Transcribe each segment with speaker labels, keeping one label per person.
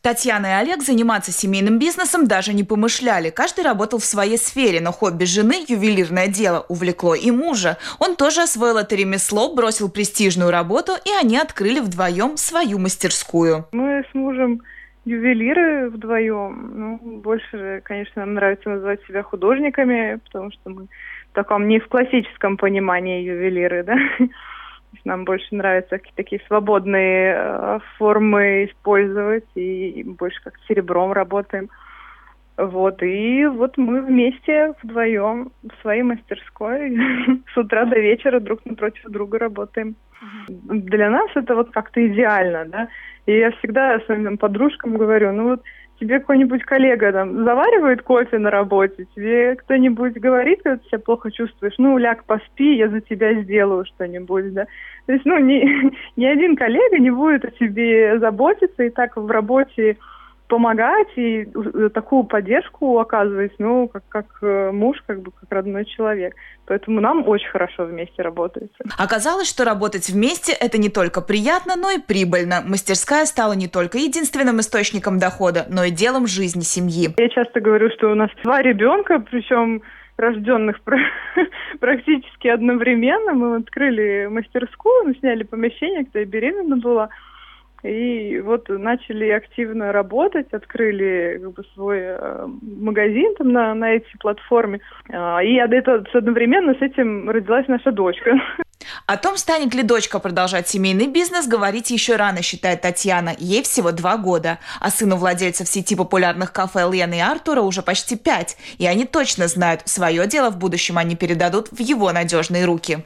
Speaker 1: Татьяна и Олег заниматься семейным бизнесом даже не помышляли. Каждый работал в своей сфере, но хобби жены, ювелирное дело, увлекло и мужа. Он тоже освоил это ремесло, бросил престижную работу, и они открыли вдвоем свою мастерскую.
Speaker 2: Мы с мужем ювелиры вдвоем. Больше, конечно, нам нравится называть себя художниками, потому что мы в таком не в классическом понимании ювелиры, да. Нам больше нравятся такие свободные формы использовать, и больше как серебром работаем. И мы вместе вдвоем в своей мастерской с утра до вечера друг напротив друга работаем. Для нас это как-то идеально, да. И я всегда своим подружкам говорю, тебе какой-нибудь коллега заваривает кофе на работе, тебе кто-нибудь говорит, когда ты себя плохо чувствуешь, ляг, поспи, я за тебя сделаю что-нибудь, да. То есть, ни один коллега не будет о тебе заботиться и так в работе помогать и такую поддержку оказывать, как муж, как родной человек. Поэтому нам очень хорошо вместе работается.
Speaker 1: Оказалось, что работать вместе – это не только приятно, но и прибыльно. Мастерская стала не только единственным источником дохода, но и делом жизни семьи.
Speaker 2: Я часто говорю, что у нас 2 ребенка, причем рожденных практически одновременно. Мы открыли мастерскую, сняли помещение, когда я беременна была. И начали активно работать, открыли свой магазин на этой платформе. И одновременно с этим родилась наша дочка.
Speaker 1: О том, станет ли дочка продолжать семейный бизнес, говорить еще рано, считает Татьяна. Ей всего 2 года. А сыну владельцев сети популярных кафе Лены и Артура уже почти 5. И они точно знают, свое дело в будущем они передадут в его надежные руки.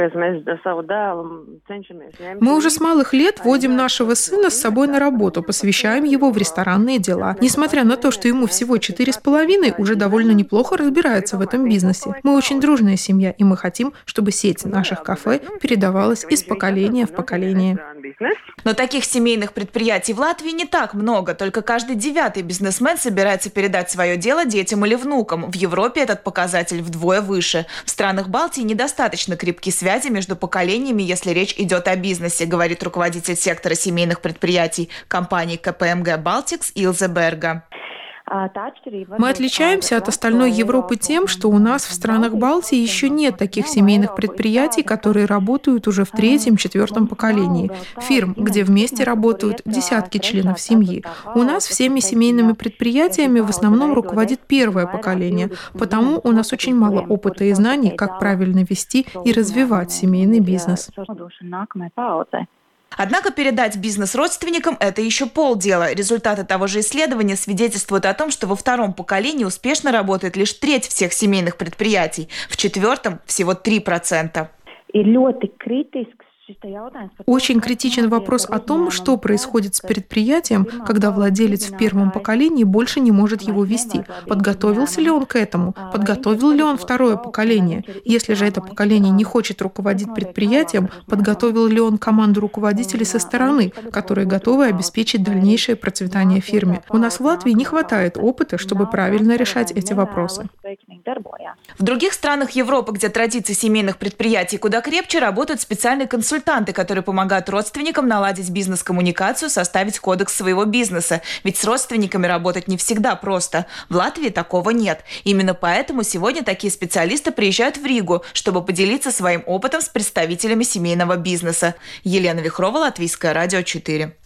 Speaker 3: Мы уже с малых лет водим нашего сына с собой на работу, посвящаем его в ресторанные дела. Несмотря на то, что ему всего 4,5, уже довольно неплохо разбирается в этом бизнесе. Мы очень дружная семья, и мы хотим, чтобы сеть наших кафе передавалась из поколения в поколение.
Speaker 1: Но таких семейных предприятий в Латвии не так много. Только каждый 9-й бизнесмен собирается передать свое дело детям или внукам. В Европе этот показатель вдвое выше. В странах Балтии недостаточно крепки связи между поколениями, если речь идет о бизнесе, говорит руководитель сектора семейных предприятий компании КПМГ «Балтикс» Илзе Берга.
Speaker 3: Мы отличаемся от остальной Европы тем, что у нас в странах Балтии еще нет таких семейных предприятий, которые работают уже в 3-м, 4-м поколении. Фирм, где вместе работают десятки членов семьи. У нас всеми семейными предприятиями в основном руководит 1-е поколение, потому у нас очень мало опыта и знаний, как правильно вести и развивать семейный бизнес.
Speaker 1: Однако передать бизнес родственникам – это еще полдела. Результаты того же исследования свидетельствуют о том, что во 2-м поколении успешно работает лишь 1/3 всех семейных предприятий, в 4-м – всего 3%.
Speaker 3: Очень критичен вопрос о том, что происходит с предприятием, когда владелец в 1-м поколении больше не может его вести. Подготовился ли он к этому? Подготовил ли он 2-е поколение? Если же это поколение не хочет руководить предприятием, подготовил ли он команду руководителей со стороны, которые готовы обеспечить дальнейшее процветание фирме? У нас в Латвии не хватает опыта, чтобы правильно решать эти вопросы.
Speaker 1: В других странах Европы, где традиции семейных предприятий куда крепче, работают специальные консультанты, которые помогают родственникам наладить бизнес-коммуникацию, составить кодекс своего бизнеса. Ведь с родственниками работать не всегда просто. В Латвии такого нет. Именно поэтому сегодня такие специалисты приезжают в Ригу, чтобы поделиться своим опытом с представителями семейного бизнеса. Елена Вихрова, Латвийское радио 4.